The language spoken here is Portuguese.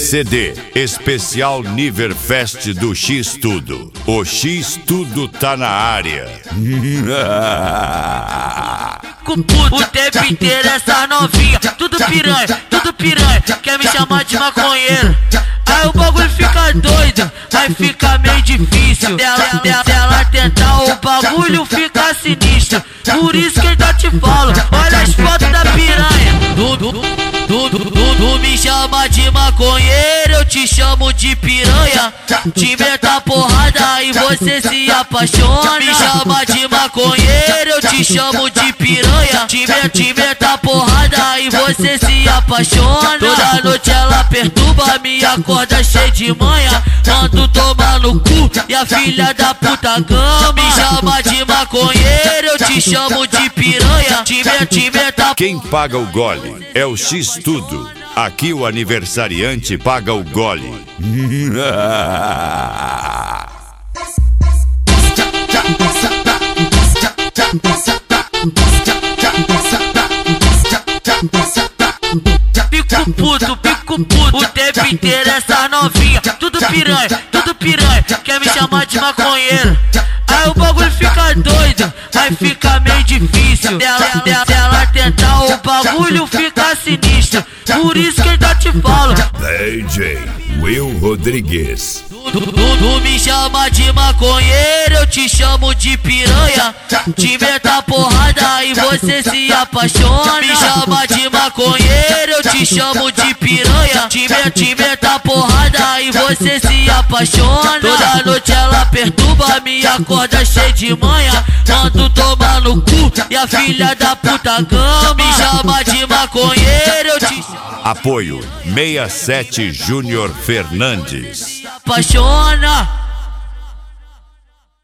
CD especial Niverfest do X Tudo. O X Tudo tá na área. O tempo inteiro essa novinha, tudo piranha, quer me chamar de maconheiro. Aí o bagulho fica doido, aí fica meio difícil dela tentar, o bagulho fica sinistro. Por isso que eu já te falo, olha as fotos da piranha. Tu me chama de maconheiro, eu te chamo de piranha. Te meta porrada e você se apaixona. Me chama de maconheiro, eu te chamo de piranha. Te meta porrada e você se apaixona. Toda noite ela perturba, me acorda cheio de manha. Mando tomar no cu e a filha da puta gama. Me chama de maconheiro, eu te chamo de piranha. Te meta. Quem paga o gole é o X Tudo. Aqui o aniversariante paga o gole. Fico puto, o tempo inteiro essa novinha, tudo piranha, quer me chamar de maconheiro. Aí o bagulho fica doido, aí fica meio difícil dela tentar, o bagulho fica sinistro. Por isso que eu já te falo, DJ Will Rodrigues. Tu me chama de maconheiro, eu te chamo de piranha. Te meta porrada e você se apaixona. Me chama de maconheiro, eu te chamo de piranha. Te meta porrada e você se apaixona. Toda noite ela perturba, me acorda cheio de manha. Mando tomar no cu e a filha da puta gama. Me chama de maconheiro, eu te chamo. Apoio 67 Júnior Fernandes. Apaixona.